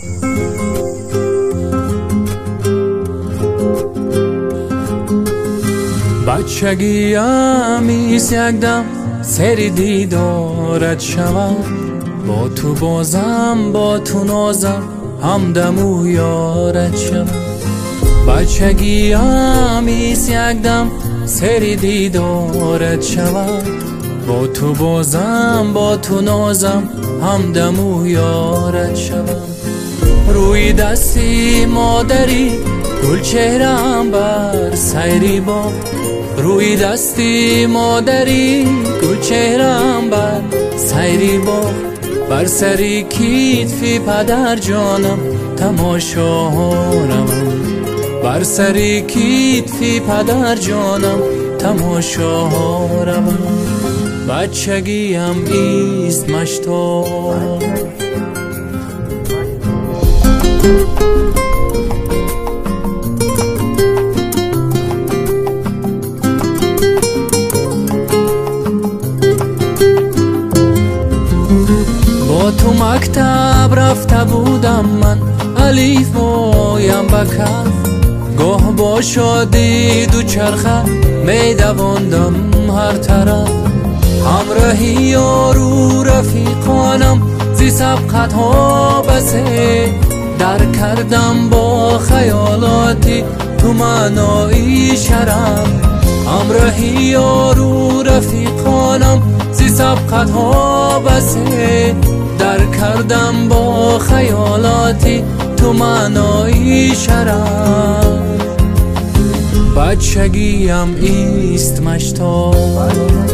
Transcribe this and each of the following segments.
بچگیم ایست یک دم سری دیدارت شوم، با تو بازم با تو نازم همدم و یارت شوم. بچگیم ایست یک دم سری دیدارت شوم، با تو بازم با تو نازم همدم و یارت شوم. روی دستی مادری گل چهرم بر سیری با، روی دستی مادری گل چهرم بر سیری با، بر سری کتفی پدر جانم تماشا روم، بر سری کتفی پدر جانم تماشا روم. بچگیم ایست مشتاق، با تو مکتب رفته بودم من الف مویم بکف، گاه با شادی دو چرخه می دواندم هر طرف. همراهی یارو رفیقانم زی سبقت ها بسه، در کردم با خیالاتی تو معنای شرم. همراهی یارو رفیقانم زی سبقت ها بسه، در کردم با خیالاتی تو معنای شرم. بچگیم ایست مشتاق،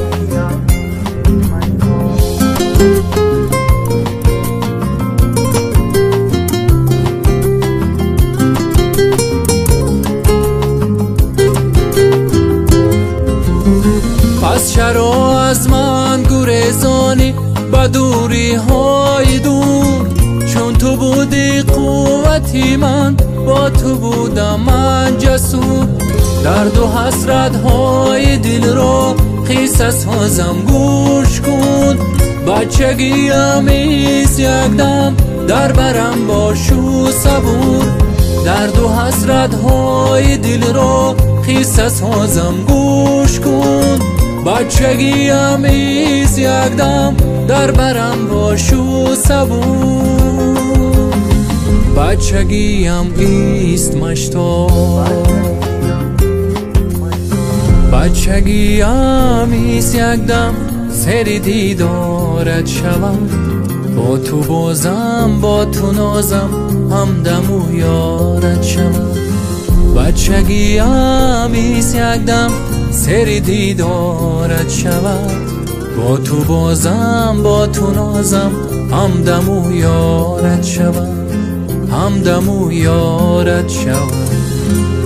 پس چرا از من گریزانی با دوری های دور، چون تو بودی قوتی من با تو بودم من جسور. درد و حسرت های دل را قصه سازم گوش کن، بچگیم ایست یک دم در برم باش و صبور. درد و حسرت های دل را قصه سازم گوش کن، بچگیم ایست یک دم در برم باش و صبور. بچگیم ایست مشتاق، بچگیم ایست یک دم سری دیدارت شوم، با تو بازم با تو نازم همدم و یارت شوم. بچگیم ایست یک دم سری دیدارت شود، با تو بازم با تو نازم همدم و یارت شود، همدم و یارت شود.